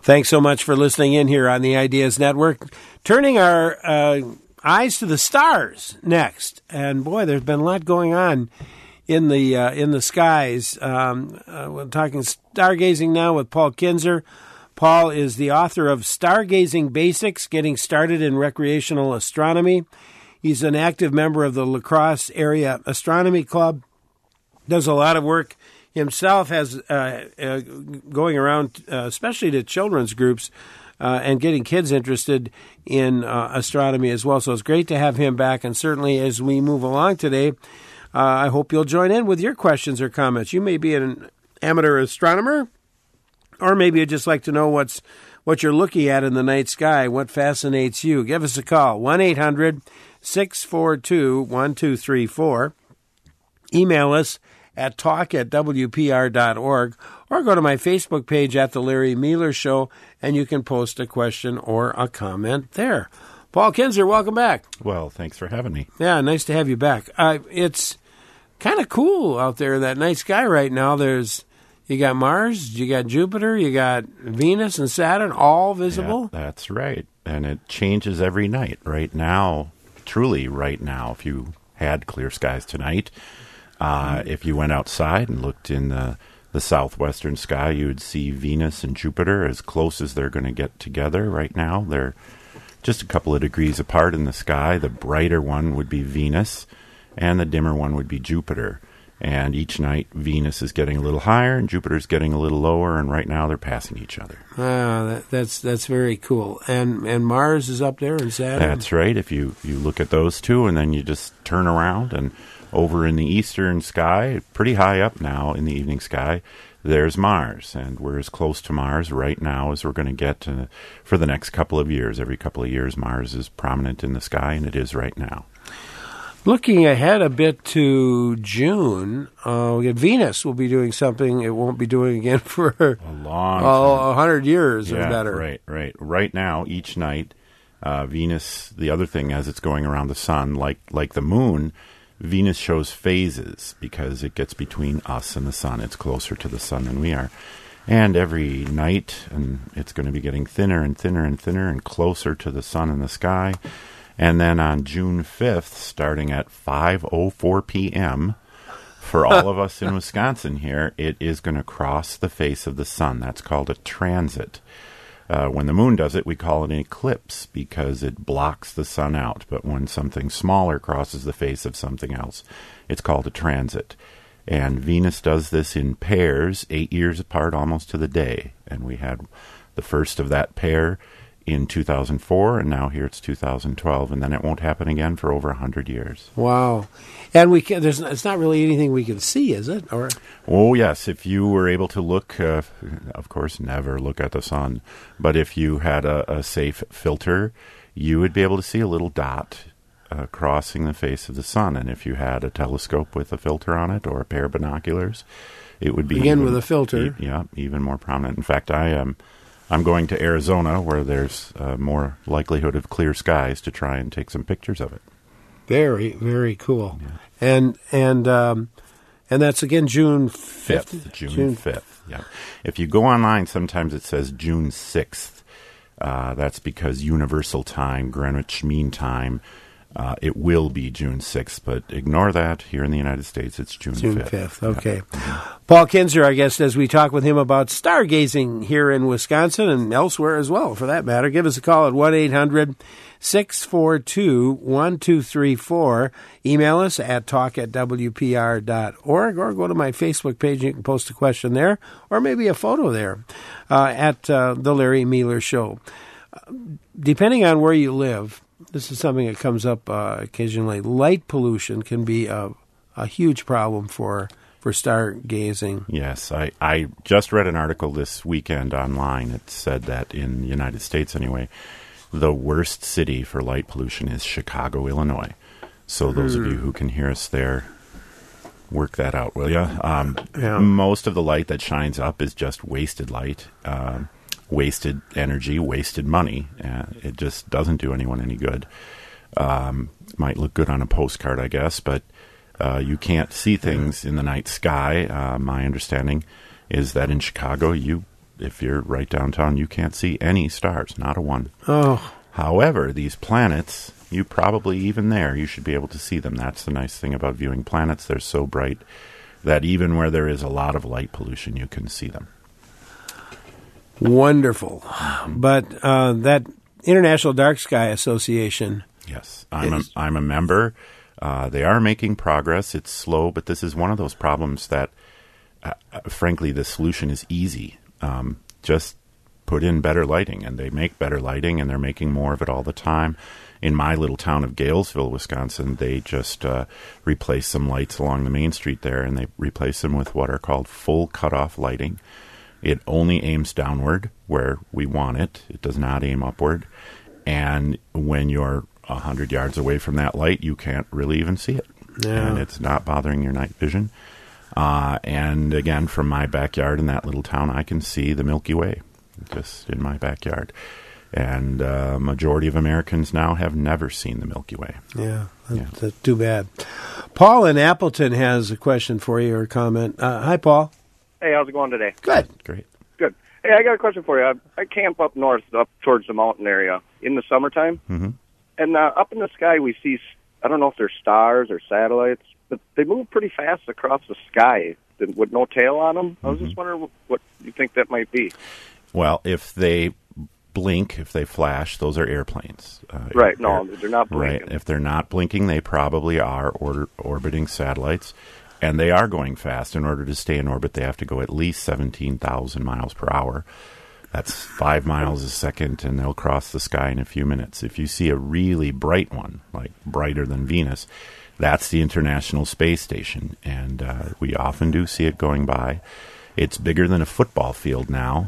Thanks so much for listening in here on the Ideas Network. Turning our eyes to the stars next. And boy, there's been a lot going on in the skies. We're talking stargazing now with Paul Kinzer. Paul is the author of Stargazing Basics, Getting Started in Recreational Astronomy. He's an active member of the La Crosse Area Astronomy Club. Does a lot of work himself, has going around, especially to children's groups, and getting kids interested in astronomy as well. So it's great to have him back. And certainly as we move along today, I hope you'll join in with your questions or comments. You may be an amateur astronomer, or maybe you'd just like to know what you're looking at in the night sky, what fascinates you. Give us a call, 1-800-642-1234. Email us at talk@wpr.org, or go to my Facebook page at The Larry Mealer Show, and you can post a question or a comment there. Paul Kinzer, welcome back. Well, thanks for having me. Yeah, nice to have you back. It's kind of cool out there in that night sky right now. You got Mars, you got Jupiter, you got Venus and Saturn, all visible. Yeah, that's right. And it changes every night. Right now, truly right now, if you had clear skies tonight, if you went outside and looked in the southwestern sky, you would see Venus and Jupiter as close as they're going to get together right now. They're just a couple of degrees apart in the sky. The brighter one would be Venus, and the dimmer one would be Jupiter. And each night, Venus is getting a little higher, and Jupiter's getting a little lower, and right now they're passing each other. That's very cool. And Mars is up there, and Saturn? That's right. If you look at those two, and then you just turn around, and over in the eastern sky, pretty high up now in the evening sky, there's Mars. And we're as close to Mars right now as we're going to get for the next couple of years. Every couple of years, Mars is prominent in the sky, and it is right now. Looking ahead a bit to June, Venus will be doing something it won't be doing again for a long time. 100 years or better. Right. Right now, each night, Venus, the other thing as it's going around the sun, like the moon, Venus shows phases because it gets between us and the sun. It's closer to the sun than we are. And every night, and it's going to be getting thinner and thinner and thinner and closer to the sun in the sky. And then on June 5th, starting at 5:04 p.m., for all of us in Wisconsin here, it is going to cross the face of the sun. That's called a transit. When the moon does it, we call it an eclipse because it blocks the sun out. But when something smaller crosses the face of something else, it's called a transit. And Venus does this in pairs, 8 years apart almost to the day. And we had the first of that pair in 2004, and now here it's 2012, and then it won't happen again for over 100 years. Wow. And it's not really anything we can see, is it? Or oh, yes. If you were able to look, of course, never look at the sun, but if you had a safe filter, you would be able to see a little dot crossing the face of the sun. And if you had a telescope with a filter on it or a pair of binoculars, it would be... Again, with a filter. Even more prominent. In fact, I'm going to Arizona, where there's more likelihood of clear skies, to try and take some pictures of it. Very, very cool. Yeah. And that's again June 5th? June 5th, yeah. If you go online, sometimes it says June 6th. That's because Universal Time, Greenwich Mean Time, it will be June 6th, but ignore that. Here in the United States, it's June 5th. Okay. Yeah. Paul Kinzer, our guest, as we talk with him about stargazing here in Wisconsin and elsewhere as well, for that matter. Give us a call at 1-800-642-1234. Email us at talk@wpr.org, or go to my Facebook page. You can post a question there, or maybe a photo there at The Larry Mealer Show. Depending on where you live, this is something that comes up occasionally. Light pollution can be a huge problem for stargazing. Yes, I just read an article this weekend online. It said that in the United States, anyway, the worst city for light pollution is Chicago, Illinois. So those of you who can hear us there, work that out, will you? Most of the light that shines up is just wasted light. Wasted energy, wasted money. It just doesn't do anyone any good. Might look good on a postcard, I guess, but you can't see things in the night sky. My understanding is that in Chicago, if you're right downtown, you can't see any stars, not a one. Oh. However, these planets, you probably, even there, you should be able to see them. That's the nice thing about viewing planets. They're so bright that even where there is a lot of light pollution, you can see them. Wonderful. But that International Dark Sky Association. Yes, I'm a member. They are making progress. It's slow, but this is one of those problems that, frankly, the solution is easy. Just put in better lighting, and they make better lighting, and they're making more of it all the time. In my little town of Galesville, Wisconsin, they just replaced some lights along the main street there, and they replaced them with what are called full cutoff lighting. It only aims downward where we want it. It does not aim upward. And when you're 100 yards away from that light, you can't really even see it. Yeah. And it's not bothering your night vision. And again, from my backyard in that little town, I can see the Milky Way just in my backyard. And majority of Americans now have never seen the Milky Way. Yeah, that's too bad. Paul in Appleton has a question for you or a comment. Hi, Paul. Hey, how's it going today? Good. Great. Good. Hey, I got a question for you. I camp up north, up towards the mountain area in the summertime. Mm-hmm. And up in the sky we see, I don't know if they're stars or satellites, but they move pretty fast across the sky with no tail on them. I was just wondering what you think that might be. Well, if they blink, if they flash, those are airplanes. Right. No, they're not blinking. Right. If they're not blinking, they probably are orbiting satellites. And they are going fast. In order to stay in orbit, they have to go at least 17,000 miles per hour. That's 5 miles a second, and they'll cross the sky in a few minutes. If you see a really bright one, like brighter than Venus, that's the International Space Station. And we often do see it going by. It's bigger than a football field now.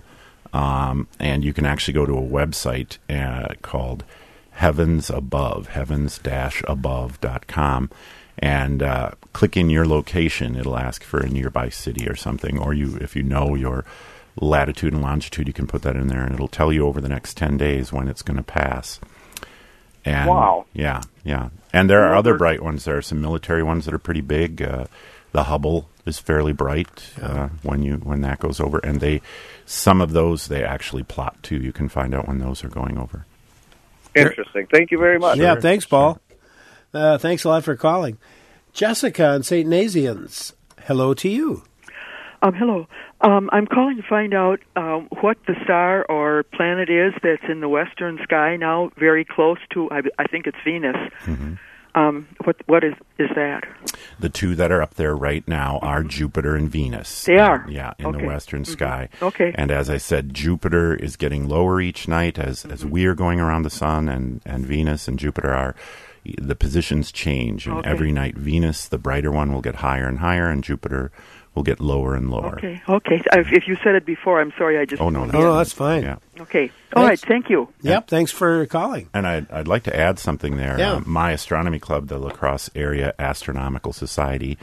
And you can actually go to a website called Heavens Above, heavens-above.com. And click in your location. It'll ask for a nearby city or something. Or if you know your latitude and longitude, you can put that in there, and it'll tell you over the next 10 days when it's going to pass. And, wow. Yeah. And there are other bright ones. There are some military ones that are pretty big. The Hubble is fairly bright when that goes over. And some of those they actually plot, too. You can find out when those are going over. Interesting. Thank you very much. Yeah, thanks, Paul. Thanks a lot for calling. Jessica in St. Nazianz, hello to you. Hello. I'm calling to find out what the star or planet is that's in the western sky now, very close to, I think it's Venus. Mm-hmm. What is that? The two that are up there right now are Jupiter and Venus. They are? Yeah, in the western sky. Okay. And as I said, Jupiter is getting lower each night as we are going around the sun, and Venus and Jupiter are. The positions change, and every night Venus, the brighter one, will get higher and higher, and Jupiter will get lower and lower. Okay. If you said it before, I'm sorry. I just... Oh, no. Oh, that's fine. Yeah. Okay. All right. Thank you. Yep. Thanks for calling. And I'd like to add something there. Yeah. My astronomy club, the La Crosse Area Astronomical Society,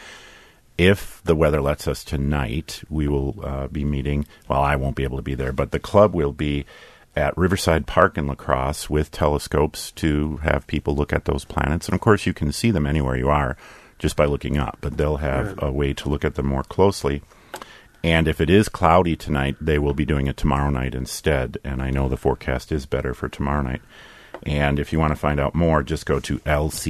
if the weather lets us tonight, we will be meeting. Well, I won't be able to be there, but the club will be at Riverside Park in La Crosse with telescopes to have people look at those planets. And, of course, you can see them anywhere you are just by looking up, but they'll have a way to look at them more closely. And if it is cloudy tonight, they will be doing it tomorrow night instead. And I know the forecast is better for tomorrow night. And if you want to find out more, just go to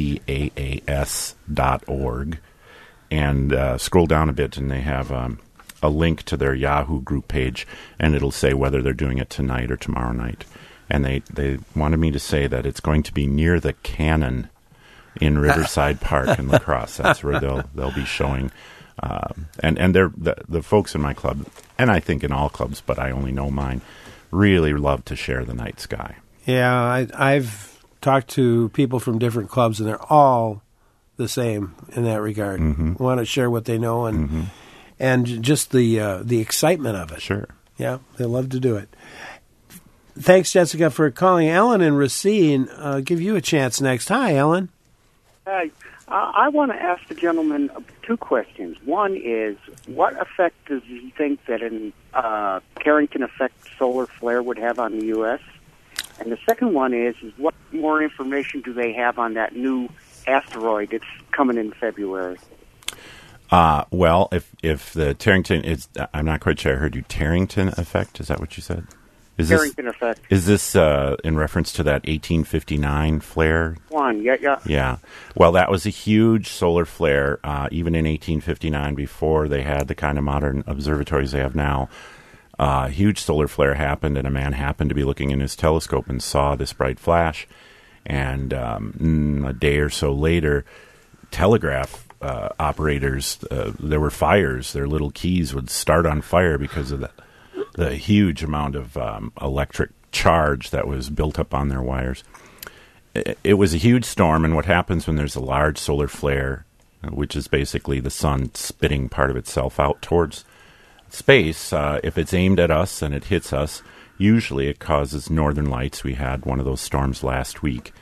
lcaas.org and scroll down a bit, and they have a link to their Yahoo group page, and it'll say whether they're doing it tonight or tomorrow night. And they wanted me to say that it's going to be near the Cannon in Riverside Park in La Crosse. That's where they'll be showing. And they're the folks in my club, and I think in all clubs, but I only know mine, really love to share the night sky. Yeah, I've talked to people from different clubs, and they're all the same in that regard. Mm-hmm. Want to share what they know and just the excitement of it. Sure. Yeah, they love to do it. Thanks, Jessica, for calling. Ellen and Racine, give you a chance next. Hi, Ellen. Hi. I want to ask the gentleman two questions. One is, what effect does he think that an Carrington effect solar flare would have on the U.S.? And the second one is what more information do they have on that new asteroid that's coming in February? Well, if the Tarrington is, I'm not quite sure I heard you, Tarrington effect, is that what you said? Tarrington effect. Is this in reference to that 1859 flare? Yeah. Well, that was a huge solar flare, even in 1859, before they had the kind of modern observatories they have now. A huge solar flare happened, and a man happened to be looking in his telescope and saw this bright flash. And a day or so later, telegraph operators, there were fires. Their little keys would start on fire because of the huge amount of electric charge that was built up on their wires. It was a huge storm, and what happens when there's a large solar flare, which is basically the sun spitting part of itself out towards space, if it's aimed at us and it hits us, usually it causes northern lights. We had one of those storms last week.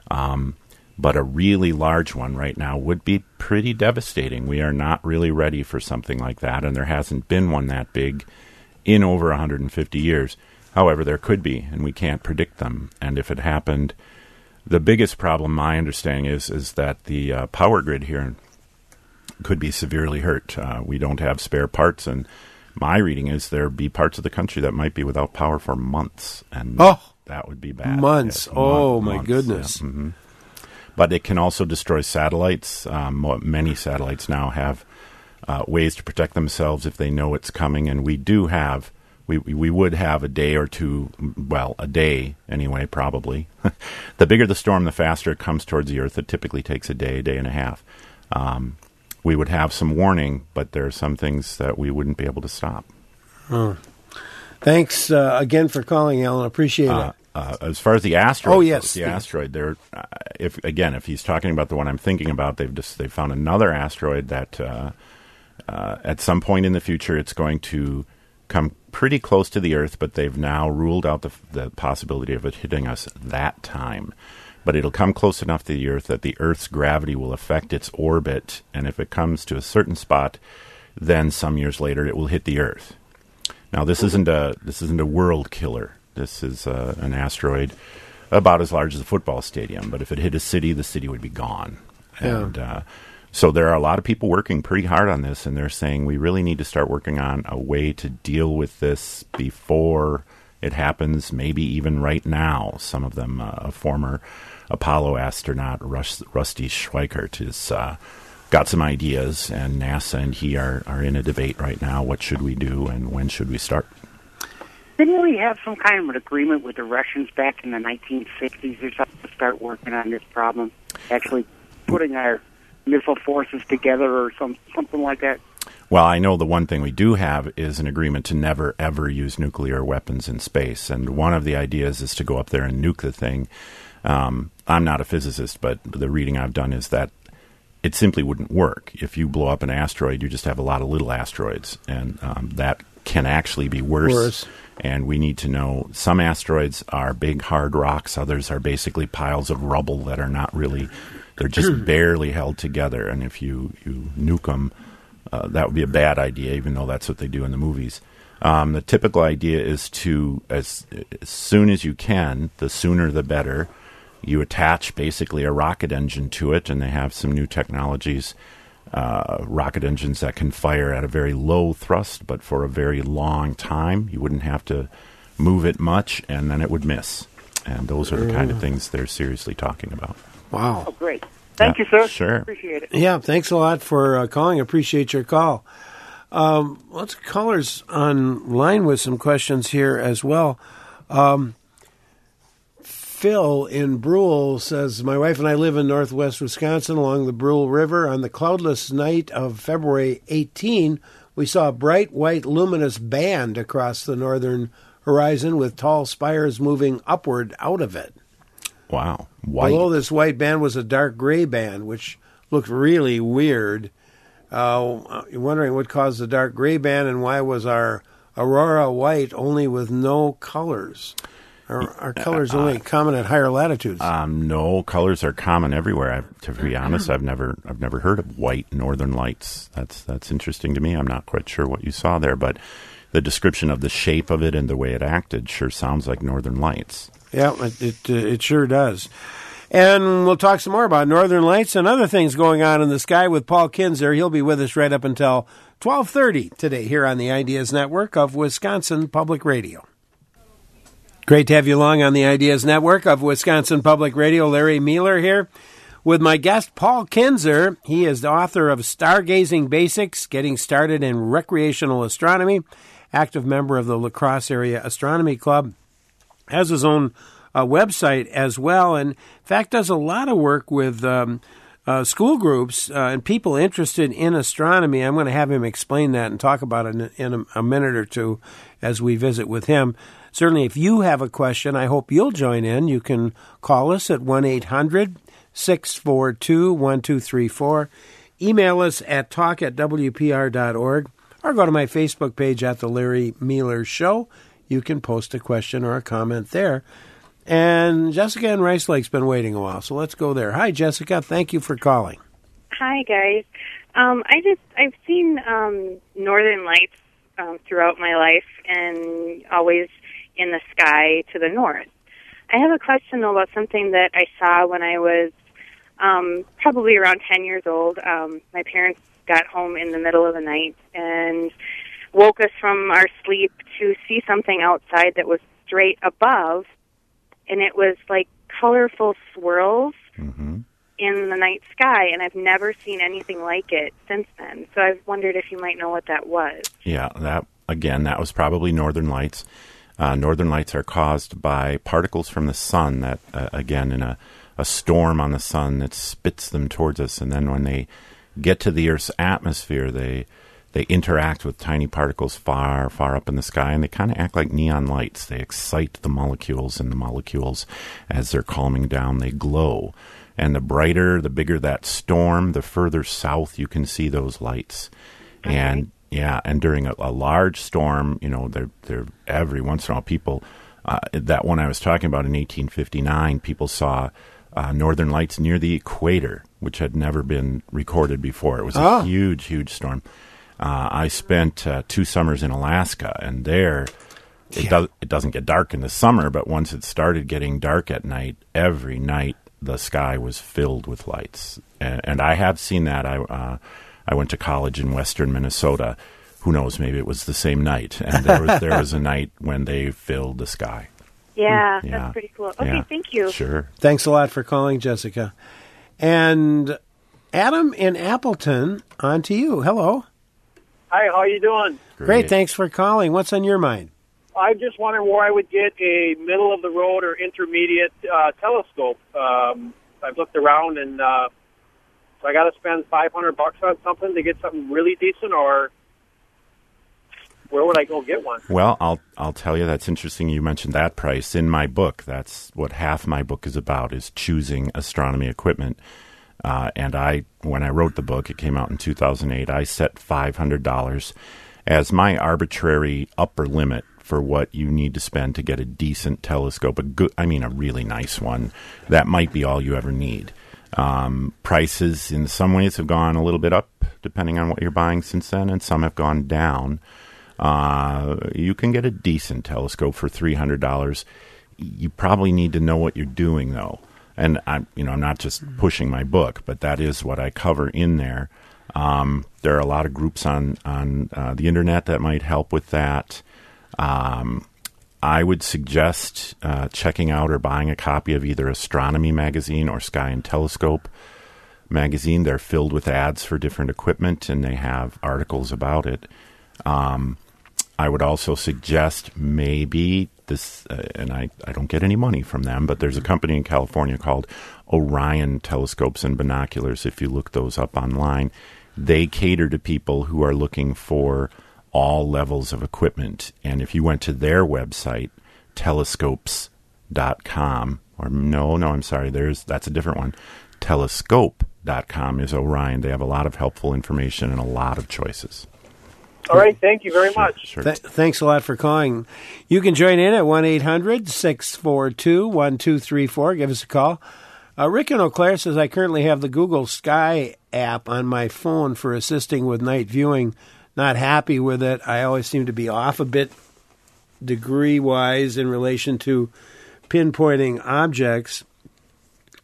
But a really large one right now would be pretty devastating. We are not really ready for something like that, and there hasn't been one that big in over 150 years. However, there could be, and we can't predict them. And if it happened, the biggest problem, my understanding, is that the power grid here could be severely hurt. We don't have spare parts, and my reading is there be parts of the country that might be without power for months, and that would be bad. Months. Yes, my months, goodness. Yeah. Mm-hmm. But it can also destroy satellites. Many satellites now have ways to protect themselves if they know it's coming, and we do have, we would have a day or two, well, a day anyway, probably. The bigger the storm, the faster it comes towards the Earth. It typically takes a day and a half. We would have some warning, but there are some things that we wouldn't be able to stop. Thanks again for calling, Alan. Appreciate it. As far as the asteroid, asteroid. There, if he's talking about the one I'm thinking about, they found another asteroid that at some point in the future it's going to come pretty close to the Earth, but they've now ruled out the possibility of it hitting us that time. But it'll come close enough to the Earth that the Earth's gravity will affect its orbit, and if it comes to a certain spot, then some years later it will hit the Earth. Now, this isn't a world killer. This is an asteroid about as large as a football stadium. But if it hit a city, the city would be gone. Yeah. And so there are a lot of people working pretty hard on this, and they're saying we really need to start working on a way to deal with this before it happens, maybe even right now. Some of them, a former Apollo astronaut, Rusty Schweickart, has got some ideas, and NASA and he are in a debate right now. What should we do, and when should we start? Didn't we have some kind of an agreement with the Russians back in the 1960s or something to start working on this problem? Actually putting our missile forces together or something like that? Well, I know the one thing we do have is an agreement to never, ever use nuclear weapons in space. And one of the ideas is to go up there and nuke the thing. I'm not a physicist, but the reading I've done is that it simply wouldn't work. If you blow up an asteroid, you just have a lot of little asteroids. And that can actually be worse. And we need to know some asteroids are big, hard rocks. Others are basically piles of rubble that are not really, they're just barely held together. And if you nuke them, that would be a bad idea, even though that's what they do in the movies. The typical idea is to, as soon as you can, the sooner the better, you attach basically a rocket engine to it, and they have some new technologies, rocket engines that can fire at a very low thrust, but for a very long time. You wouldn't have to move it much, and then it would miss. And those are the kind of things they're seriously talking about. Wow. Oh, great. Thank you, sir. Sure. Appreciate it. Yeah, thanks a lot for calling. Appreciate your call. Lots of callers online with some questions here as well. Phil in Brule says, my wife and I live in northwest Wisconsin along the Brule River. On the cloudless night of February 18, we saw a bright white luminous band across the northern horizon with tall spires moving upward out of it. Wow. White. Below this white band was a dark gray band, which looked really weird. You're wondering what caused the dark gray band and why was our aurora white only with no colors? Are colors only common at higher latitudes? No, colors are common everywhere. To be honest, I've never heard of white northern lights. That's interesting to me. I'm not quite sure what you saw there, but the description of the shape of it and the way it acted sure sounds like northern lights. Yeah, it sure does. And we'll talk some more about northern lights and other things going on in the sky with Paul Kinzer. He'll be with us right up until 12:30 today here on the Ideas Network of Wisconsin Public Radio. Great to have you along on the Ideas Network of Wisconsin Public Radio. Larry Mueller here with my guest, Paul Kinzer. He is the author of Stargazing Basics, Getting Started in Recreational Astronomy, active member of the La Crosse Area Astronomy Club, has his own website as well, and in fact does a lot of work with school groups and people interested in astronomy. I'm going to have him explain that and talk about it in a minute or two as we visit with him. Certainly, if you have a question, I hope you'll join in. You can call us at 1-800-642-1234, email us at talk@wpr.org, or go to my Facebook page at The Larry Mueller Show. You can post a question or a comment there. And Jessica in Rice Lake's been waiting a while, so let's go there. Hi, Jessica. Thank you for calling. Hi, guys. I've seen northern lights throughout my life, and always in the sky to the north. I have a question about something that I saw when I was probably around 10 years old. My parents got home in the middle of the night and woke us from our sleep to see something outside that was straight above. And it was like colorful swirls in the night sky, and I've never seen anything like it since then. So I've wondered if you might know what that was. Yeah, that was probably northern lights. Northern lights are caused by particles from the sun that, again, in a storm on the sun that spits them towards us, and then when they get to the Earth's atmosphere, they interact with tiny particles far, far up in the sky, and they kind of act like neon lights. They excite the molecules, and the molecules, as they're calming down, they glow. And the brighter, the bigger that storm, the further south you can see those lights. Okay. And during a large storm, they're every once in a while people, that one I was talking about in 1859, people saw northern lights near the equator, which had never been recorded before. It was a huge, huge storm. I spent 2 summers in Alaska, and there it doesn't get dark in the summer, but once it started getting dark at night, every night the sky was filled with lights. And I have seen that. I went to college in western Minnesota. Who knows, maybe it was the same night, and there was a night when they filled the sky. Yeah, that's pretty cool. Okay, thank you. Sure. Thanks a lot for calling, Jessica. And Adam in Appleton, on to you. Hello. Hi, how you doing? Great, thanks for calling. What's on your mind? I'm just wondering where I would get a middle-of-the-road or intermediate telescope. I've looked around, and so I got to spend $500 on something to get something really decent, or where would I go get one? Well, I'll tell you, that's interesting you mentioned that price. In my book, that's what half my book is about, is choosing astronomy equipment. And when I wrote the book, it came out in 2008, I set $500 as my arbitrary upper limit for what you need to spend to get a decent telescope, a really nice one. That might be all you ever need. Prices in some ways have gone a little bit up, depending on what you're buying since then, and some have gone down. You can get a decent telescope for $300. You probably need to know what you're doing, though. And I'm not just pushing my book, but that is what I cover in there. There are a lot of groups on the internet that might help with that. I would suggest checking out or buying a copy of either Astronomy Magazine or Sky and Telescope Magazine. They're filled with ads for different equipment, and they have articles about it. I would also suggest maybe this, and I don't get any money from them, but there's a company in California called Orion Telescopes and Binoculars. If you look those up online, they cater to people who are looking for all levels of equipment. And if you went to their website, telescopes.com, or I'm sorry, that's a different one. Telescope.com is Orion. They have a lot of helpful information and a lot of choices. All right, thank you very much. Sure. Thanks a lot for calling. You can join in at 1-800-642-1234. Give us a call. Rick in Eau Claire says, I currently have the Google Sky app on my phone for assisting with night viewing. Not happy with it. I always seem to be off a bit degree-wise in relation to pinpointing objects.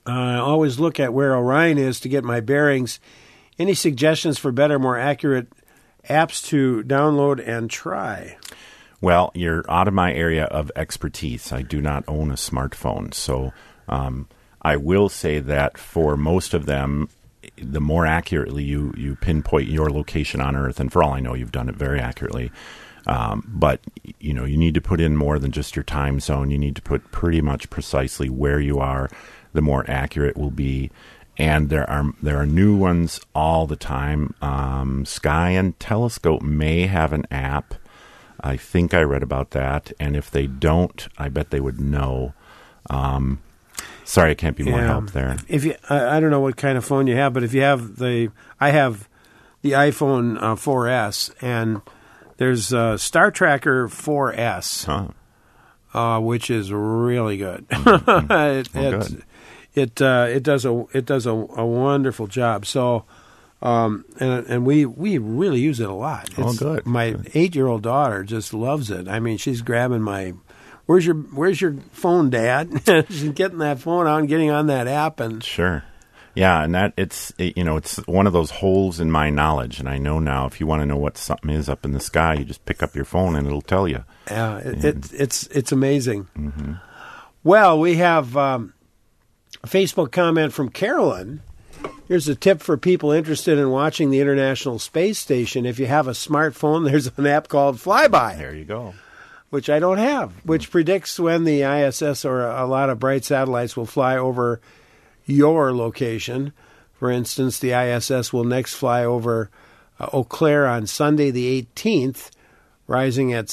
I always look at where Orion is to get my bearings. Any suggestions for better, more accurate apps to download and try? Well, you're out of my area of expertise. I do not own a smartphone. So I will say that for most of them, the more accurately you pinpoint your location on Earth, and for all I know, you've done it very accurately. But, you need to put in more than just your time zone. You need to put pretty much precisely where you are. The more accurate will be. And there are new ones all the time. Sky and Telescope may have an app. I think I read about that. And if they don't, I bet they would know. Sorry, I can't be more help there. If you, I don't know what kind of phone you have, but if you have I have the iPhone 4S, and there's Star Tracker 4S, which is really good. Good. It does a wonderful job. So, and we really use it a lot. Good. My 8-year-old daughter just loves it. I mean, she's grabbing my, where's your phone, Dad? She's getting that phone out and getting on that app, and sure. Yeah, and that it's one of those holes in my knowledge, and I know now if you want to know what something is up in the sky, you just pick up your phone and it'll tell you. Yeah, it's amazing. Mm-hmm. Well, we have a Facebook comment from Carolyn. Here's a tip for people interested in watching the International Space Station. If you have a smartphone, there's an app called Flyby. There you go. Which I don't have, which predicts when the ISS or a lot of bright satellites will fly over your location. For instance, the ISS will next fly over Eau Claire on Sunday the 18th, rising at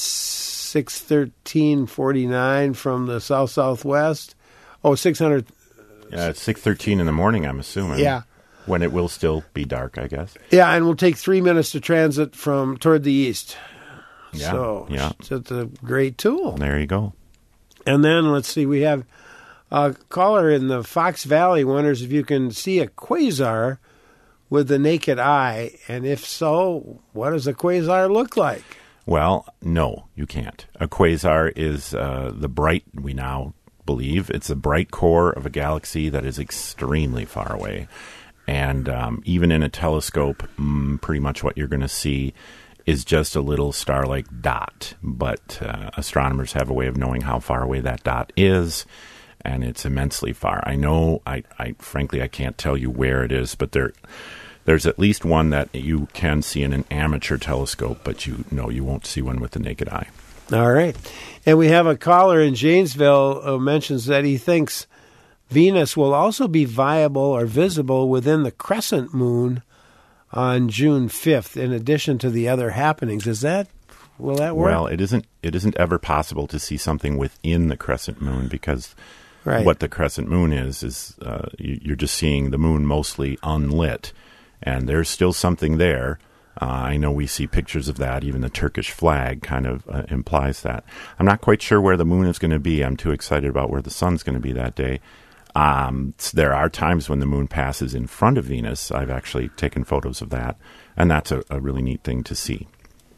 6:13:49 from the south-southwest. 600. Yeah, it's 6:13 in the morning, I'm assuming. Yeah. When it will still be dark, I guess. Yeah, and will take 3 minutes to transit toward the east. Yeah, so yeah. it's a great tool. There you go. And then, let's see, we have a caller in the Fox Valley wonders if you can see a quasar with the naked eye, and if so, what does a quasar look like? Well, no, you can't. A quasar is we now believe, it's a bright core of a galaxy that is extremely far away. And even in a telescope, pretty much what you're going to see is just a little star-like dot. But astronomers have a way of knowing how far away that dot is, and it's immensely far. I know, I frankly, I can't tell you where it is, but there's at least one that you can see in an amateur telescope, but you won't see one with the naked eye. All right. And we have a caller in Janesville who mentions that he thinks Venus will also be viable or visible within the crescent moon on June 5th, in addition to the other happenings. Will that work? Well, it isn't ever possible to see something within the crescent moon because what the crescent moon is you're just seeing the moon mostly unlit, and there's still something there. I know we see pictures of that. Even the Turkish flag kind of implies that. I'm not quite sure where the moon is going to be. I'm too excited about where the sun's going to be that day. There are times when the moon passes in front of Venus. I've actually taken photos of that, and that's a really neat thing to see.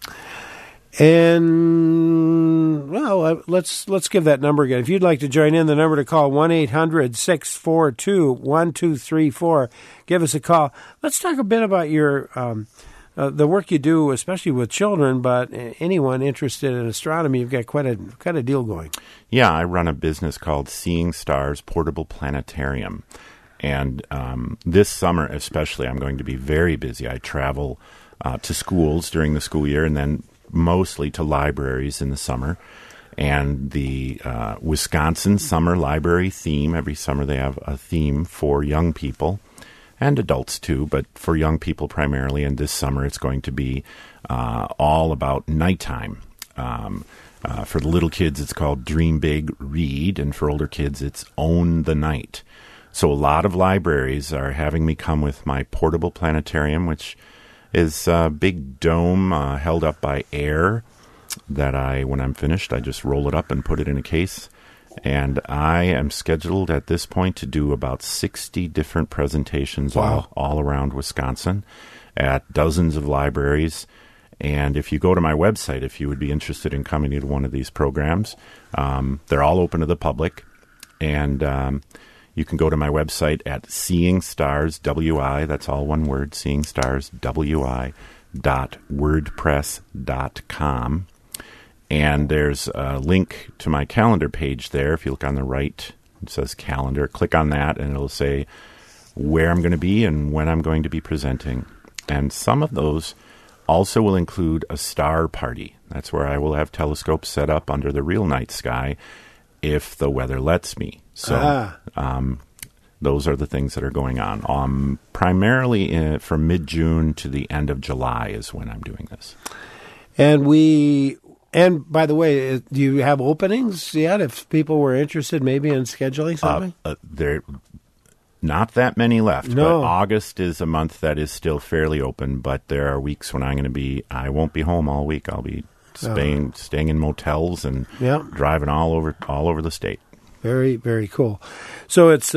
And, well, let's give that number again. If you'd like to join in, the number to call, 1-800-642-1234. Give us a call. Let's talk a bit about your the work you do, especially with children, but anyone interested in astronomy. You've got quite a deal going. Yeah, I run a business called Seeing Stars Portable Planetarium. And this summer especially, I'm going to be very busy. I travel to schools during the school year and then mostly to libraries in the summer. And the Wisconsin Summer Library theme, every summer they have a theme for young people and adults too, but for young people primarily. And this summer it's going to be all about nighttime. For the little kids, it's called Dream Big, Read, and for older kids, it's Own the Night. So a lot of libraries are having me come with my portable planetarium, which is a big dome held up by air that when I'm finished, I just roll it up and put it in a case. And I am scheduled at this point to do about 60 different presentations all around Wisconsin at dozens of libraries. And if you go to my website, if you would be interested in coming to one of these programs, they're all open to the public. And you can go to my website at Seeing Stars WI. That's all one word, Seeing Stars WI.wordpress.com. And there's a link to my calendar page there. If you look on the right, it says calendar. Click on that, and it'll say where I'm going to be and when I'm going to be presenting. And some of those also will include a star party. That's where I will have telescopes set up under the real night sky if the weather lets me. So those are the things that are going on. Primarily from mid-June to the end of July is when I'm doing this. And by the way, do you have openings yet? If people were interested, maybe in scheduling something, there not that many left. No. But August is a month that is still fairly open. But there are weeks when I won't be home all week. I'll be staying in motels and driving all over the state. Very, very cool. So it's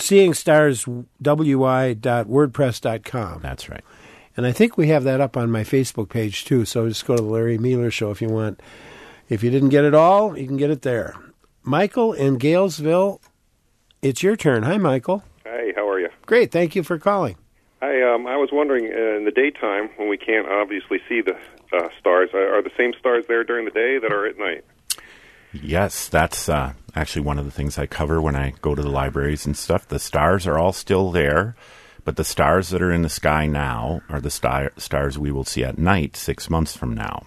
seeingstarswi.wordpress.com. That's right. And I think we have that up on my Facebook page, too. So just go to the Larry Mueller Show if you want. If you didn't get it all, you can get it there. Michael in Galesville, it's your turn. Hi, Michael. Hi, how are you? Great. Thank you for calling. Hi, I was wondering, in the daytime, when we can't obviously see the stars, are the same stars there during the day that are at night? Yes, that's actually one of the things I cover when I go to the libraries and stuff. The stars are all still there. But the stars that are in the sky now are the stars we will see at night 6 months from now.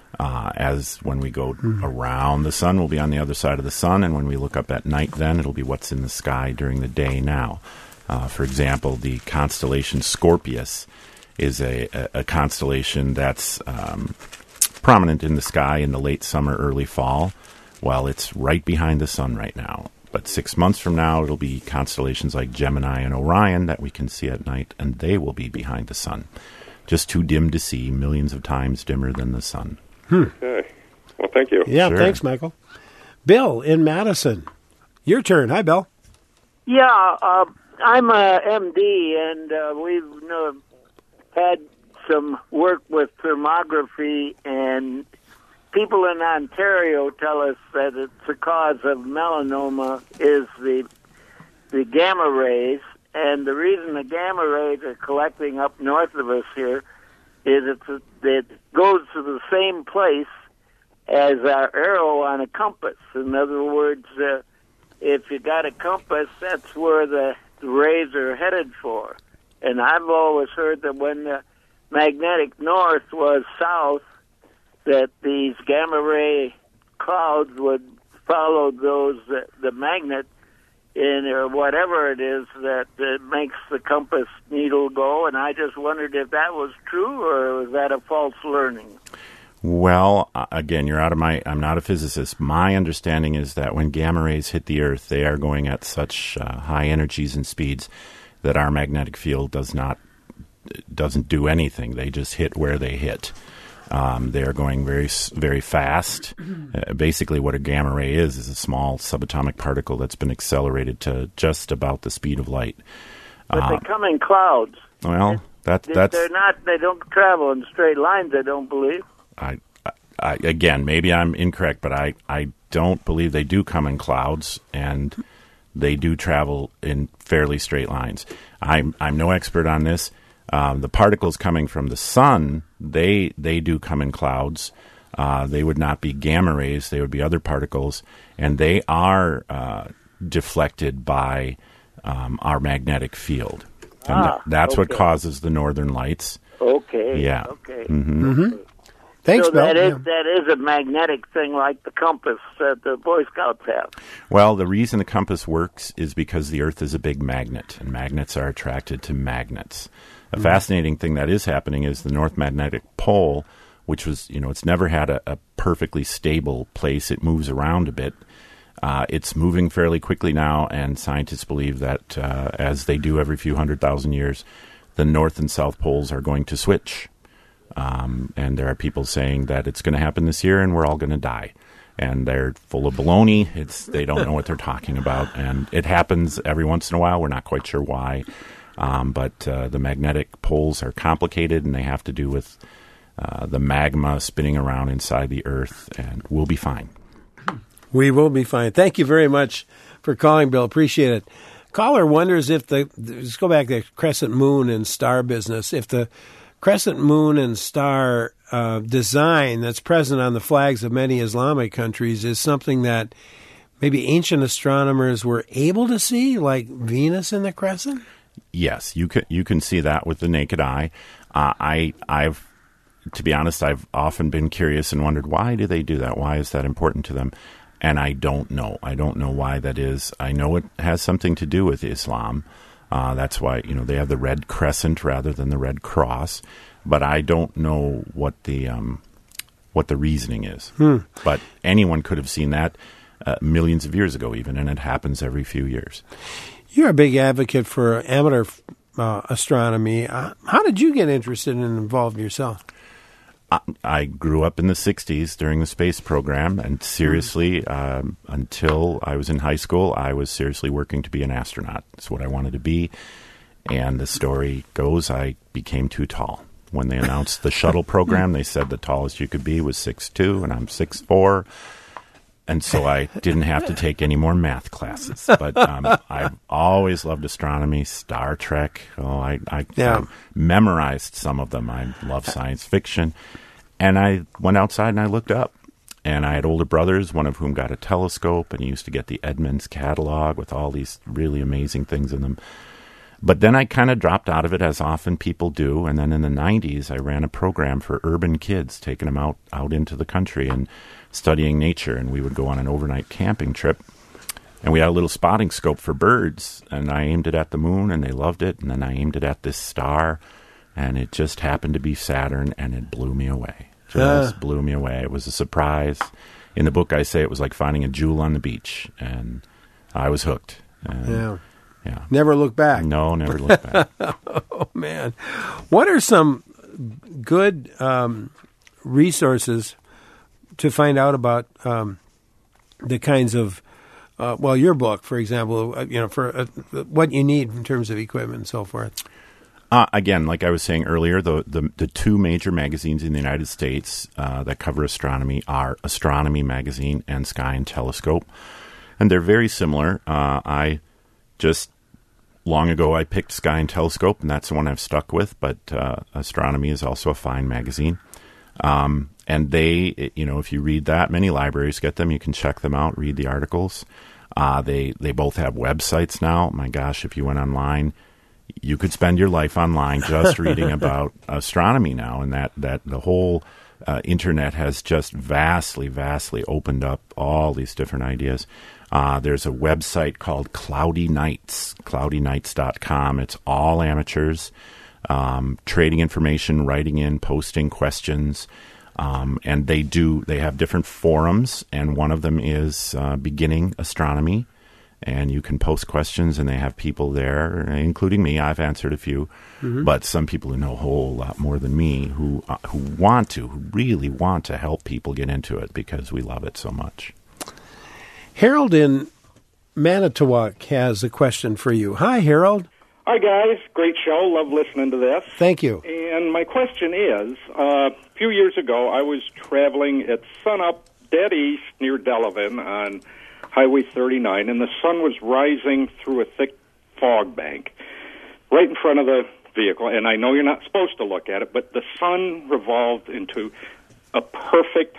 As when we go around the sun, we'll be on the other side of the sun, and when we look up at night then, it'll be what's in the sky during the day now. For example, the constellation Scorpius is a constellation that's prominent in the sky in the late summer, early fall. Well, it's right behind the sun right now. But 6 months from now, it'll be constellations like Gemini and Orion that we can see at night, and they will be behind the sun. Just too dim to see, millions of times dimmer than the sun. Okay. Well, thank you. Yeah, Sure. Thanks, Michael. Bill in Madison. Your turn. Hi, Bill. Yeah, I'm a MD, and we've had some work with thermography, and people in Ontario tell us that it's the cause of melanoma is the gamma rays, and the reason the gamma rays are collecting up north of us here is it goes to the same place as our arrow on a compass. In other words, if you got a compass, that's where the rays are headed for. And I've always heard that when the magnetic north was south, that these gamma ray clouds would follow the magnet in or whatever it is that makes the compass needle go, and I just wondered if that was true or was that a false learning? Well, again, I'm not a physicist. My understanding is that when gamma rays hit the Earth, they are going at such high energies and speeds that our magnetic field doesn't do anything. They just hit where they hit. They are going very, very fast. Basically, what a gamma ray is a small subatomic particle that's been accelerated to just about the speed of light. But they come in clouds. Well, that's they're not. They don't travel in straight lines, I don't believe. I again, maybe I'm incorrect, but I don't believe they do come in clouds, and they do travel in fairly straight lines. I'm no expert on this. The particles coming from the sun, they do come in clouds. They would not be gamma rays. They would be other particles, and they are deflected by our magnetic field. And that's what causes the northern lights. Okay. Yeah. Okay. Mm-hmm. Thanks, so Bill. that is a magnetic thing like the compass that the Boy Scouts have. Well, the reason the compass works is because the Earth is a big magnet, and magnets are attracted to magnets. A fascinating thing that is happening is the North Magnetic Pole, which was, it's never had a perfectly stable place. It moves around a bit. It's moving fairly quickly now, and scientists believe that, as they do every few 100,000 years, the North and South Poles are going to switch. And there are people saying that it's going to happen this year and we're all going to die. And they're full of baloney. They don't know what they're talking about. And it happens every once in a while. We're not quite sure why. But the magnetic poles are complicated, and they have to do with the magma spinning around inside the Earth, and we'll be fine. We will be fine. Thank you very much for calling, Bill. Appreciate it. Caller wonders if let's go back to the crescent moon and star business, if the crescent moon and star design that's present on the flags of many Islamic countries is something that maybe ancient astronomers were able to see, like Venus in the crescent? Yes, you can see that with the naked eye. I've, to be honest, I've often been curious and wondered, why do they do that? Why is that important to them? And I don't know. I don't know why that is. I know it has something to do with Islam. That's why, they have the red crescent rather than the red cross. But I don't know what the reasoning is. But anyone could have seen that millions of years ago even, and it happens every few years. You're a big advocate for amateur astronomy. How did you get interested and involved yourself? I grew up in the 60s during the space program, and seriously, until I was in high school, I was seriously working to be an astronaut. That's what I wanted to be. And the story goes, I became too tall. When they announced the shuttle program, they said the tallest you could be was 6'2", and I'm 6'4". And so I didn't have to take any more math classes. But I've always loved astronomy, Star Trek. I memorized some of them. I love science fiction. And I went outside and I looked up. And I had older brothers, one of whom got a telescope, and he used to get the Edmunds catalog with all these really amazing things in them. But then I kind of dropped out of it, as often people do. And then in the 90s, I ran a program for urban kids, taking them out into the country and studying nature. And we would go on an overnight camping trip. And we had a little spotting scope for birds. And I aimed it at the moon, and they loved it. And then I aimed it at this star, and it just happened to be Saturn, and it blew me away. Just blew me away. It was a surprise. In the book, I say it was like finding a jewel on the beach. And I was hooked. And yeah. Never look back. No, never look back. Oh, man. What are some good resources to find out about the kinds of, your book, for example, for what you need in terms of equipment and so forth? Again, like I was saying earlier, the two major magazines in the United States that cover astronomy are Astronomy Magazine and Sky and Telescope. And they're very similar. Long ago, I picked Sky and Telescope, and that's the one I've stuck with, but Astronomy is also a fine magazine. And they, if you read that, many libraries get them. You can check them out, read the articles. They both have websites now. My gosh, if you went online, you could spend your life online just reading about astronomy now, and that the whole internet has just vastly opened up all these different ideas. There's a website called Cloudy Nights, cloudynights.com. It's all amateurs, trading information, writing in, posting questions. And they have different forums, and one of them is Beginning Astronomy. And you can post questions, and they have people there, including me. I've answered a few, but some people who know a whole lot more than me who really want to help people get into it because we love it so much. Harold in Manitowoc has a question for you. Hi, Harold. Hi, guys. Great show. Love listening to this. Thank you. And my question is, a few years ago, I was traveling at sunup dead east near Delavan on Highway 39, and the sun was rising through a thick fog bank right in front of the vehicle. And I know you're not supposed to look at it, but the sun resolved into a perfect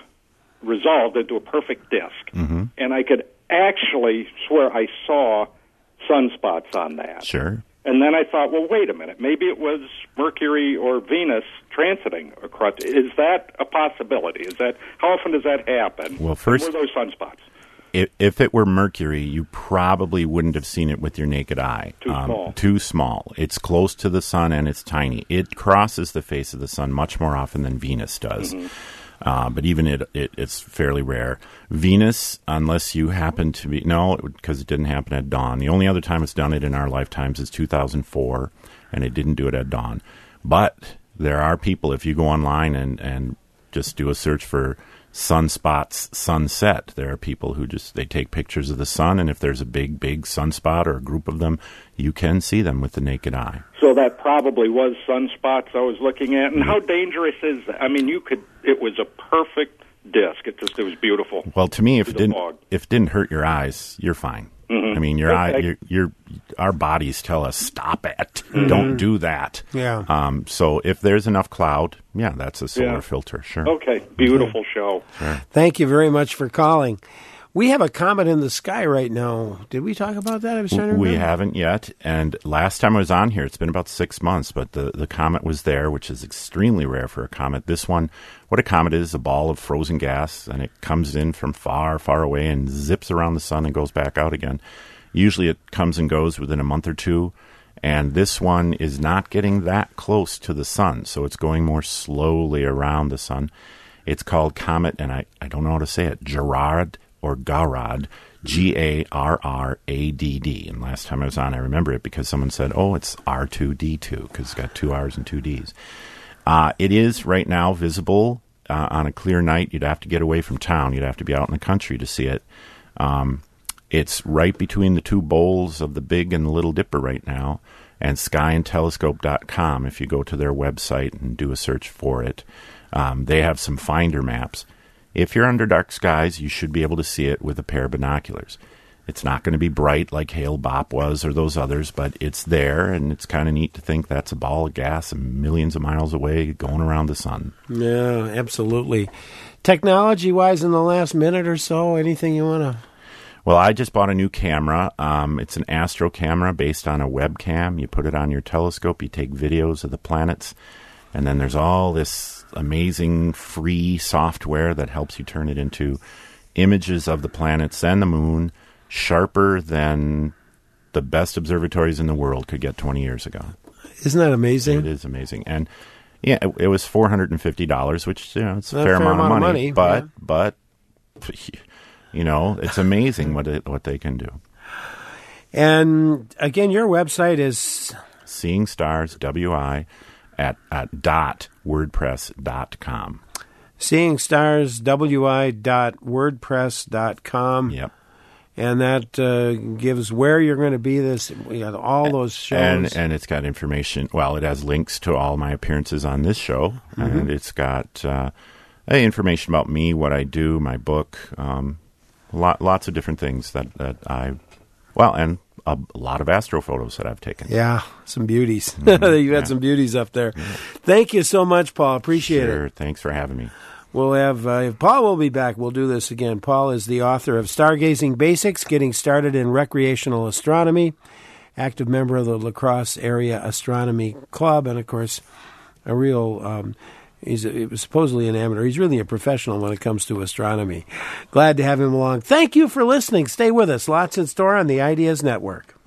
disk. Mm-hmm. And I could actually swear I saw sunspots on that. Sure. And then I thought, well, wait a minute. Maybe it was Mercury or Venus transiting across. Is that a possibility? How often does that happen? Well, first, were those sunspots? If it were Mercury, you probably wouldn't have seen it with your naked eye. Too small. It's close to the sun, and it's tiny. It crosses the face of the sun much more often than Venus does. Mm-hmm. But even it's fairly rare. Venus, unless you happen to be... No, because it didn't happen at dawn. The only other time it's done it in our lifetimes is 2004, and it didn't do it at dawn. But there are people, if you go online and just do a search for sunspots sunset, there are people who they take pictures of the sun, and if there's a big sunspot or a group of them, you can see them with the naked eye. So that probably was sunspots I was looking at. And how dangerous is that? I mean, it was a perfect disk. It was beautiful. Well, to me, if it didn't hurt your eyes, you're fine. I mean, our bodies tell us, stop it. Don't do that. Yeah. So if there's enough cloud, that's a solar filter. Sure. Okay. Beautiful show. Sure. Thank you very much for calling. We have a comet in the sky right now. Did we talk about that? I was trying to remember. We haven't yet. And last time I was on here, it's been about 6 months, but the comet was there, which is extremely rare for a comet. This one, what a comet is, a ball of frozen gas, and it comes in from far, far away and zips around the sun and goes back out again. Usually it comes and goes within a month or two, and this one is not getting that close to the sun, so it's going more slowly around the sun. It's called Comet, and I don't know how to say it, Gerard or Garrad, Garradd. And last time I was on, I remember it because someone said, it's R2D2, because it's got 2 R's and 2 D's. It is right now visible on a clear night. You'd have to get away from town. You'd have to be out in the country to see it. It's right between the 2 bowls of the Big and the Little Dipper right now, and skyandtelescope.com, if you go to their website and do a search for it. They have some finder maps. If you're under dark skies, you should be able to see it with a pair of binoculars. It's not going to be bright like Hale-Bopp was or those others, but it's there, and it's kind of neat to think that's a ball of gas millions of miles away going around the sun. Yeah, absolutely. Technology-wise, in the last minute or so, anything you want to... Well, I just bought a new camera. It's an Astro camera based on a webcam. You put it on your telescope, you take videos of the planets, and then there's all this amazing free software that helps you turn it into images of the planets and the moon, sharper than the best observatories in the world could get 20 years ago. Isn't that amazing? It is amazing. And it was $450, which it's a fair amount of money. But it's amazing what they can do. And again, your website is Seeing Stars WI at .wordpress.com. SeeingStarsWI.wordpress.com. Yep. And that gives where you're going to be. We got all those shows. And it's got information. Well, it has links to all my appearances on this show. Mm-hmm. And it's got information about me, what I do, my book, lots of different things that I... Well, and a lot of astro photos that I've taken. Yeah, some beauties. You've had some beauties up there. Yeah. Thank you so much, Paul. Appreciate it. Sure. Thanks for having me. We'll have Paul will be back. We'll do this again. Paul is the author of Stargazing Basics, Getting Started in Recreational Astronomy, active member of the La Crosse Area Astronomy Club, and, of course, a real... He's supposedly an amateur. He's really a professional when it comes to astronomy. Glad to have him along. Thank you for listening. Stay with us. Lots in store on the Ideas Network.